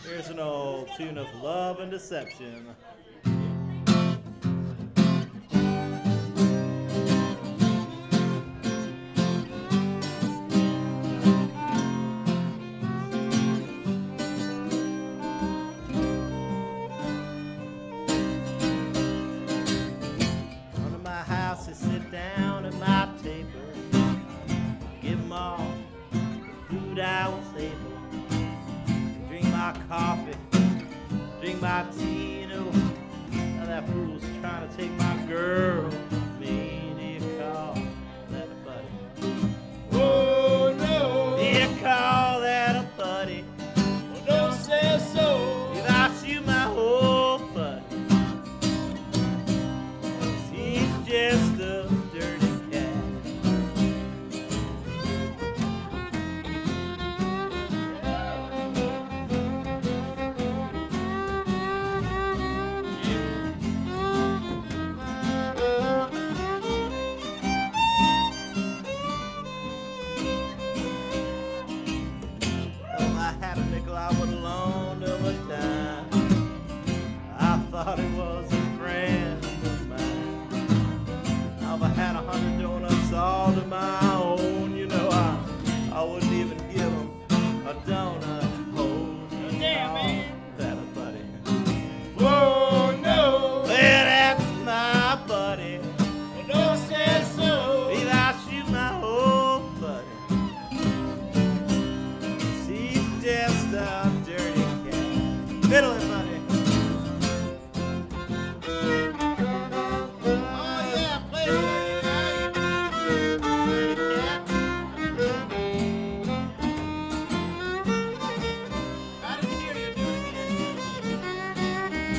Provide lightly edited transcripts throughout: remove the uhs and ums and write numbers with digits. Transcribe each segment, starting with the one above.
Here's an old tune of Love and Deception. Under my house, I sit down at my table, give 'em all the food I was able, drink my coffee, drink my tea, you know. Now that fool's trying to take my girl from me. Do you call that a buddy? Oh no, Do you call that a buddy? well, don't say so. If I shoot my whole buddy, he's just a dirty cat. If I had a nickel, I would loan him a dime. I thought he was a friend of mine. If I had 100 donuts all to my own, you know, I wouldn't even give him a donut hole. Oh, damn, man. That a buddy. Oh no, Well, that's my buddy. well, don't say so. If I shoot my whole buddy, he's just a dirty cat. Fiddling buddy. Oh yeah, play it, Dirty cat. I didn't hear you do it again.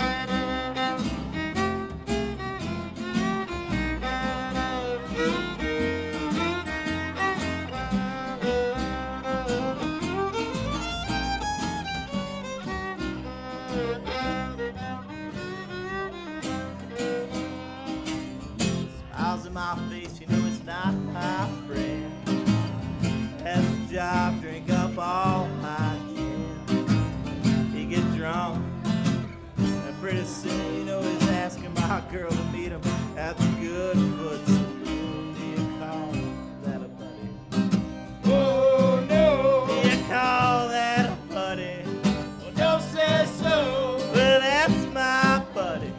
Smiles in my face, you know it's not my friend. Has a job, drink up all my gin. He gets drunk, and pretty soon, you know, he's asking my girl to meet him at the Goodfoot Saloon. Do you call that a buddy? Oh no, Do you call that a buddy? well, don't say so. Well, that's my buddy.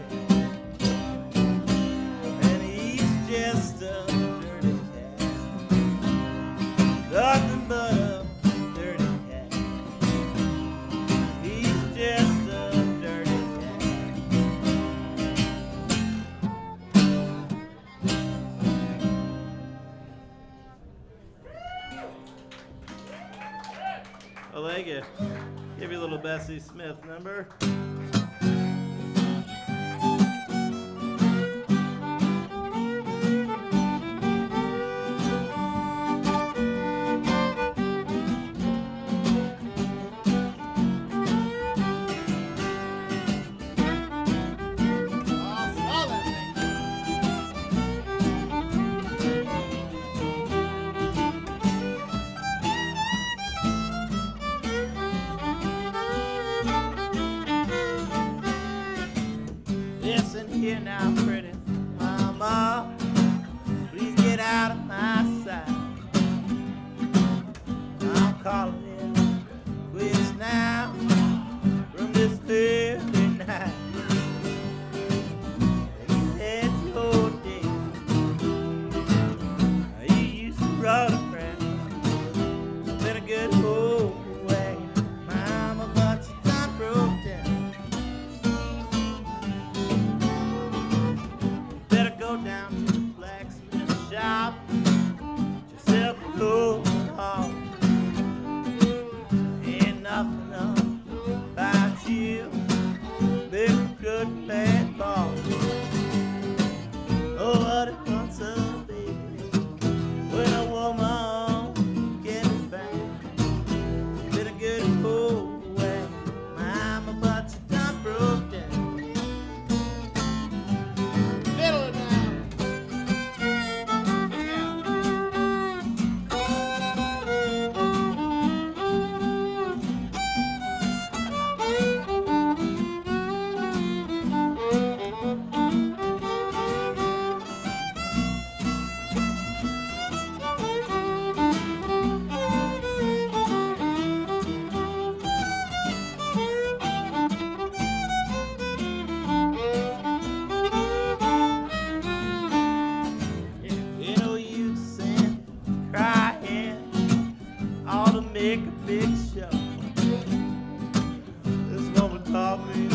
And he's just a dirty cat. Nothing but a dirty cat. He's just a dirty cat. Well, thank you. Give you a little Bessie Smith number. Oh, all that thing. Listen here now, pretty mama. Please get out of my sight. I'm calling in quits now from this very night. You had your day. You used to run a friend. Been a good old way, mama, but you done broke down. I'll be